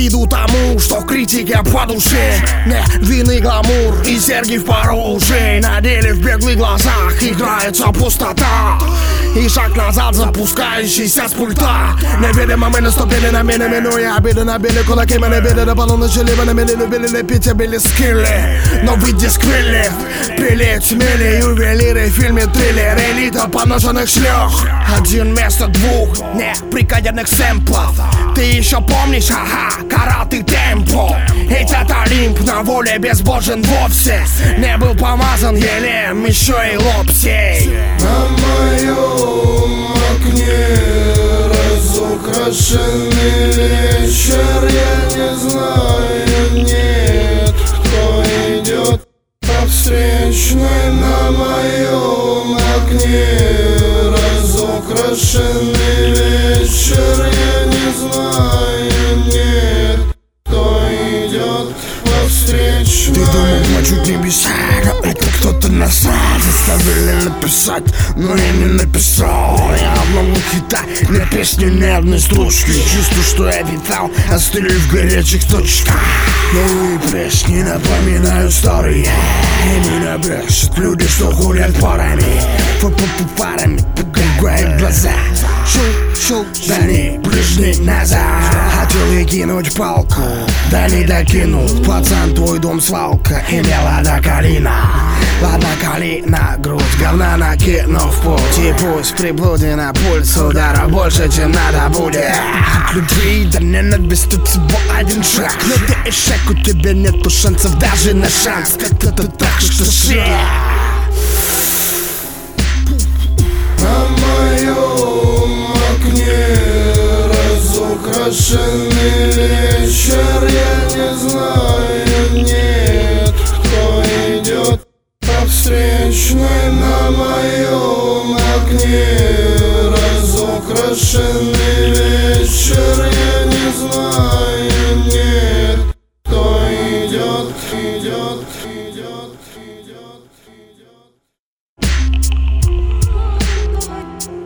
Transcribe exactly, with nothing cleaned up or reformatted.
виду тому, что в критике по душе. Не вины гламур и серьги в пару ушей. На деле в беглых глазах играется пустота и шаг назад, запускающийся с пульта. Невидимо мы наступили на меня, минуя обиды, набили кулаки, мы не били до полуночи, либо на мили любили лепить, били скилли. Но вы дисквили, пили тьмели, ювелиры в фильме триллер, элита поношенных шлёх. Один вместо двух неприкаянных сэмплов. Ты еще помнишь, ага, караты темпо. Этот Олимп на воле безбожен вовсе. Не был помазан елем, еще и лобсей. На моем окне разукрашенный вечер. Я не знаю, нет, кто идет по встречной. На моем окне разукрашенный вечер. Я не знаю, нет, кто идет по встречной. Ты думал, плачут небеса, но это кто-то насрал. Заставили написать, но я не написал. Я обманул хита, на песню ни одной строчки. Чувствую, что я питал, остыли в горячих точках. Новые песни напоминают старые. И меня брешут люди, что гулят парами. Фу-фу-фу парами, подругают глаза. Шел, да не прыжни назад. Хотел я кинуть палку, да не докинул. Пацан, твой дом свалка, имела до колена. Ладно, колено, грудь говна накинув в путь. И пусть приблуди на пульс удара больше, чем надо будет. От любви до ненависти всего один шаг. Но ты эшек, у тебя нету шансов даже на шанс. Это так, что шея. На моем окне разукрашенный вечер. Я не знаю, нет, кто идет по встречной. На моем окне разукрашенный вечер. Я не знаю, нет, кто идет, идет, идет, идет, идет.